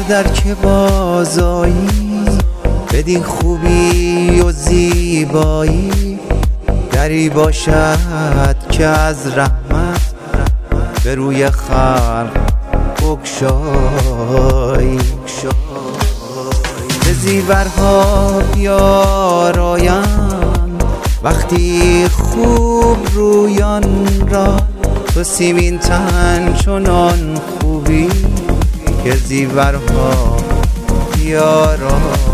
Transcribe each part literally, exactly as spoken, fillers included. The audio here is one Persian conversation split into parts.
در که بازایی، بدین خوبی و زیبایی، دری باشد که از رحمت به روی خلق بگشایی. به زیورها بیارایند وقتی خوب رویان را، تو سیمین تن چنان خوبی که زیورها بیارایی.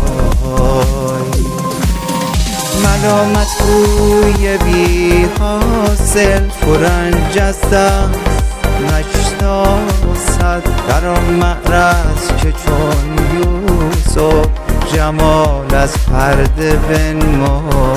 ملامت گوی بی حاصل فرنج از دست نشناسد، در آن معرض که چون یوسف جمال از پرده بنمای.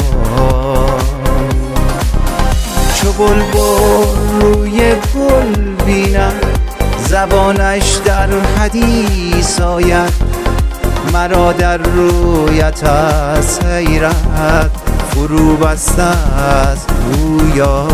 چو بلبل روی گل بیند زبانش در حدیث آید، مرا در رویت از حیرت فرو بسته است گویا.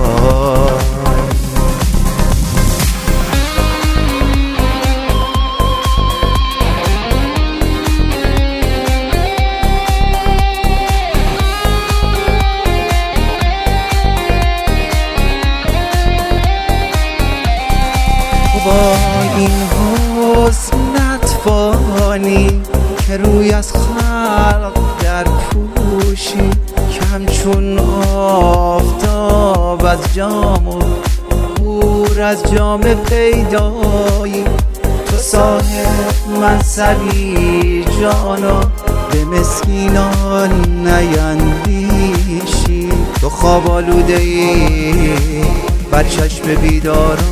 با این حسن نتوانی که روی از خلق در پوشی، که همچون آفتاب از جام و نور از جام پیدایی. تو صاحب منصبی جانا به مسکینان نیندیشی، تو خواب آلوده ای بر چشم بیداران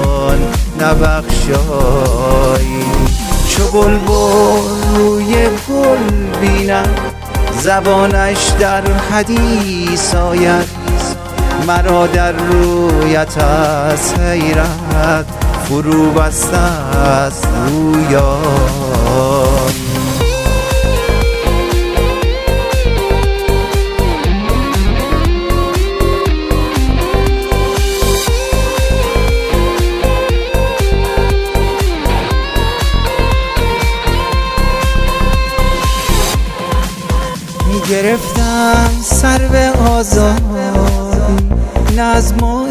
نبخشایی. چو بلبل روی گل بیند زبانش در حدیث آید، مرا در رویت از حیرت فرو بسته است گویا. گرفتم سر به آزادی، نه از ماه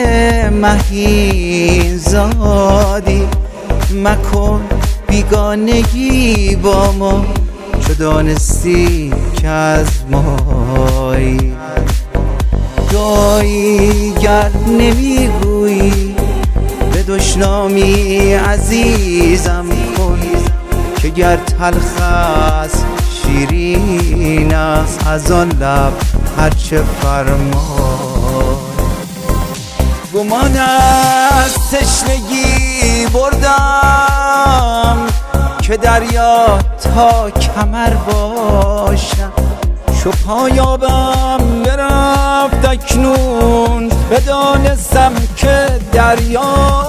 مهین زادی. مکن بیگانگی با ما چو دانستی که از مایی. دعایی گر نمیگویی به دشنامی عزیزم کن، که گر تلخ است شیرین است از آن لب هرچه فرمان. گمان از تشنگی بردم که دریا تا کمر باشم، چو پایابم برفت اکنون بدانستم که دریایی.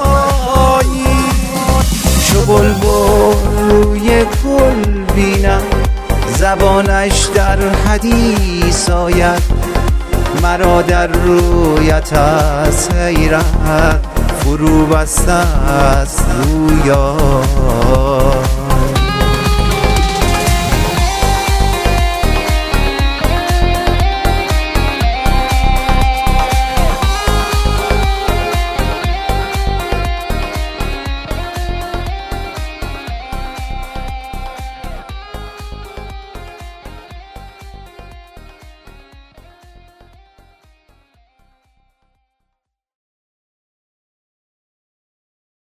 چو بلبل روی گل بینم زبانش در حدیث آید، مرا در رویت از حیرت فرو بسته است گویا.